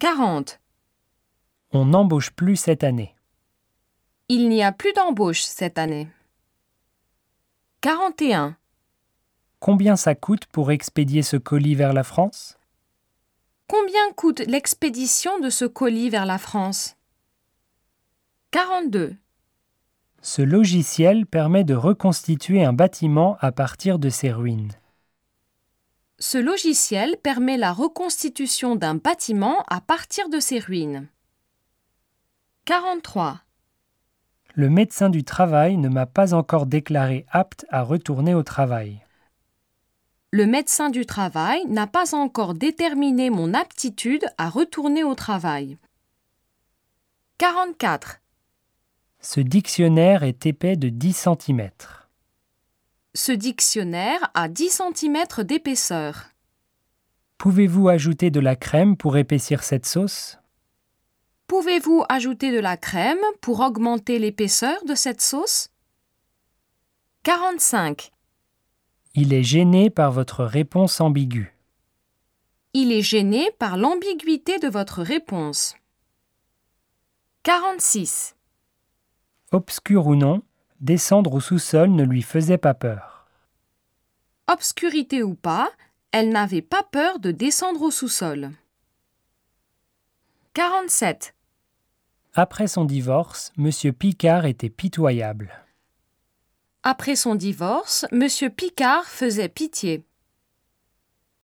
40. On n'embauche plus cette année. Il n'y a plus d'embauche cette année. 41. Combien ça coûte pour expédier ce colis vers la France? Combien coûte l'expédition de ce colis vers la France? 42. Ce logiciel permet de reconstituer un bâtiment à partir de ses ruines. Ce logiciel permet la reconstitution d'un bâtiment à partir de ses ruines. 43. Le médecin du travail ne m'a pas encore déclaré apte à retourner au travail. Le médecin du travail n'a pas encore déterminé mon aptitude à retourner au travail. 44. Ce dictionnaire est épais de 10 cm. Ce dictionnaire a 10 cm d'épaisseur. Pouvez-vous ajouter de la crème pour épaissir cette sauce? Pouvez-vous ajouter de la crème pour augmenter l'épaisseur de cette sauce? 45. Il est gêné par votre réponse ambiguë. Il est gêné par l'ambiguïté de votre réponse. 46. Obscur ou non, descendre au sous-sol ne lui faisait pas peur. Obscurité ou pas, elle n'avait pas peur de descendre au sous-sol. 47. Après son divorce, M. Picard était pitoyable. Après son divorce, M. Picard faisait pitié.